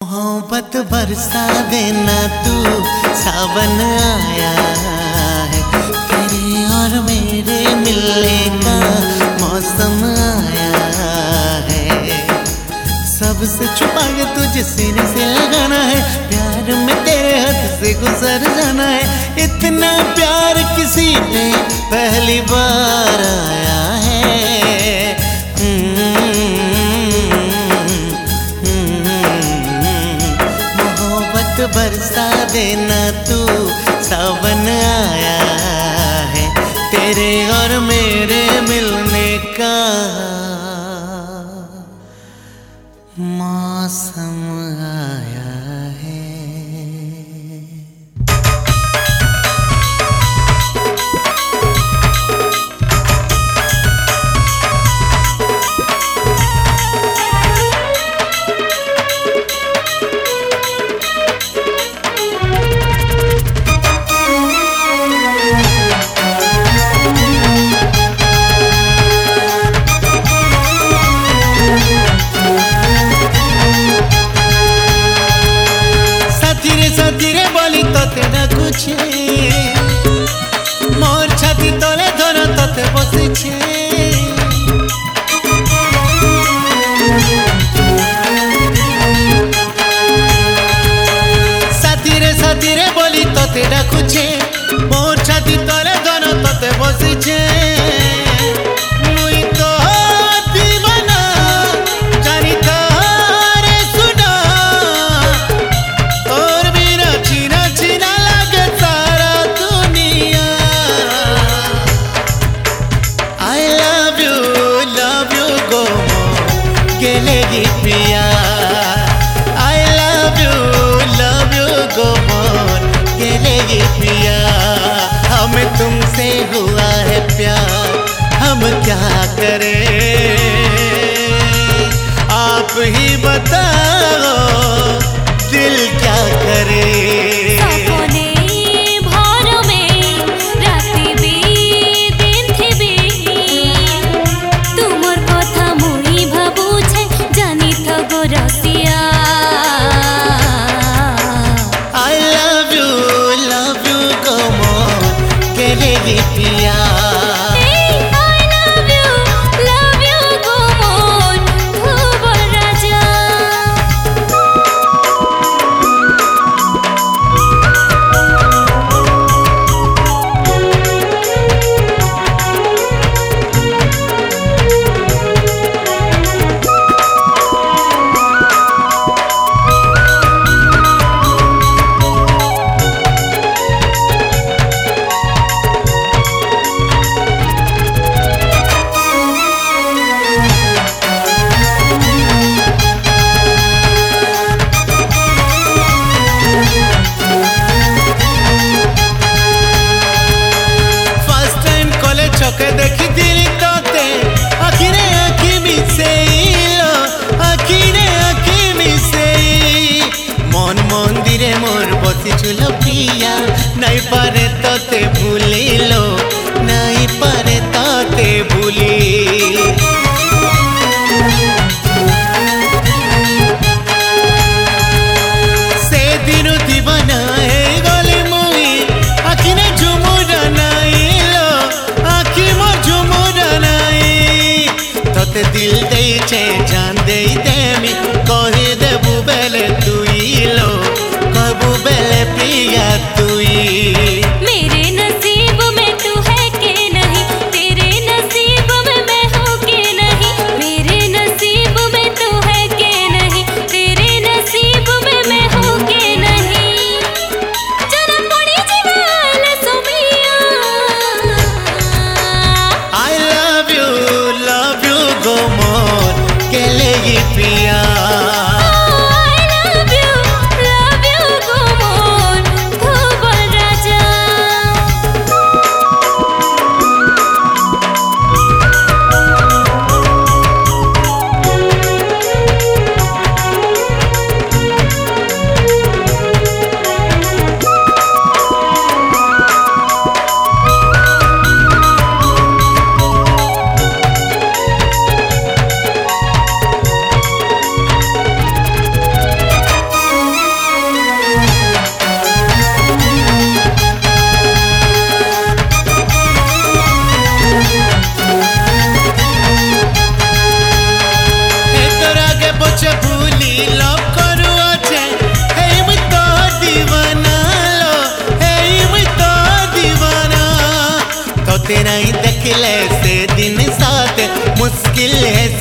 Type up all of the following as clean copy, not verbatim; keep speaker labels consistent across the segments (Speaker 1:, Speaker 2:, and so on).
Speaker 1: मोहब्बत बरसा देना तू, सावन आया है। तेरे और मेरे मिलने का मौसम आया है। सबसे छुपा के तुझे सीने से लगाना है, प्यार में तेरे हाथ से गुजर जाना है। इतना प्यार किसी ने पहली बार आया है। बरसा देना तू, सावन आया है। तेरे और मेरे मिलने का मौसम आया है। धीरे बोली तोते ना कुछ, मोर छाती तले धरा तोते बसिछे। साथीरे बोली तोते ना कुछ, मोर छाती तले धरा तोते बसिछे। पिया I love you go on कहलेगी पिया। हमें तुमसे हुआ है प्यार, हम क्या करें आप ही बताओ, दिल क्या करे। पिया देखी दिली तोते आखिरे आखि मिसेइलो, आखिरे आखि मिसेई। मन मंदिरे मोर बसिछुल प्रिया, नहीं पारे तोते भूलिलो, नहीं पारे तोते भूली। से दिन दीवाना है गली मुई, आखिरे झुमुरा नाइलो, तोते दिल देइछे जान देई देमी, कहि देबु बेले तुई लो, कहबु बेले प्रिया तुई।
Speaker 2: मेरे नसीब में तू है के नहीं, तेरे नसीब में मैं हूँ के नहीं। मेरे नसीब में तू है के नहीं, तेरे नसीब में मैं हूँ के नहीं। जरा पड़ी जीवाल सोमिया
Speaker 1: I love you go more।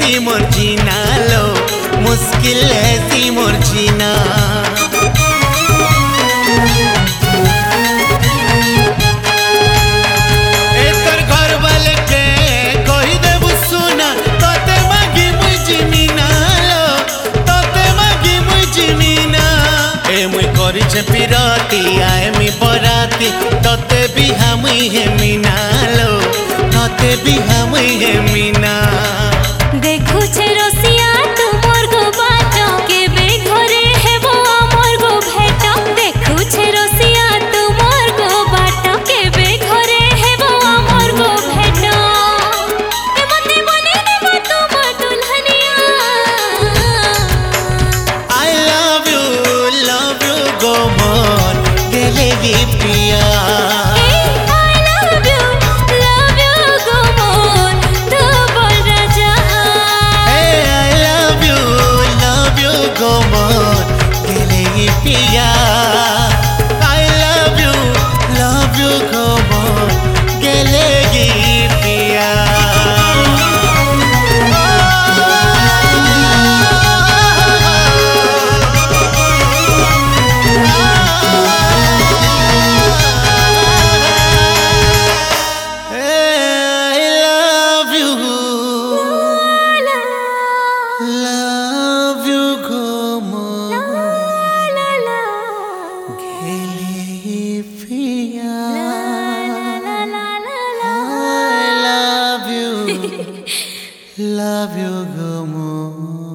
Speaker 1: सी मोर जीना लो, मुश्किल है सी मोर जीना। तोर घर वाले के कही देबू सुना, तोते मांगी मुई जिमीना लो, तोते मांगी मुई जिमीना। ए मुई करी छे पिरती आए मी बराती, तोते भी हामुई हे मीना लो, तोते भी हामुई हे मीना।
Speaker 2: देखु छे रसिया तू मोर गो बाटा, केबे घरे हेबो मोर गो भेटा। देखु छे रसिया तू मोर गो बाटा, केबे घरे हेबो मोर गो भेटा। ए मते बने देबो तू मोर दुल्हनिया।
Speaker 1: I love you गो मोर गेलेगी पिया। I love you go more गेलेगी पिया। Love you go more गेलेगी पिया। I love you go more।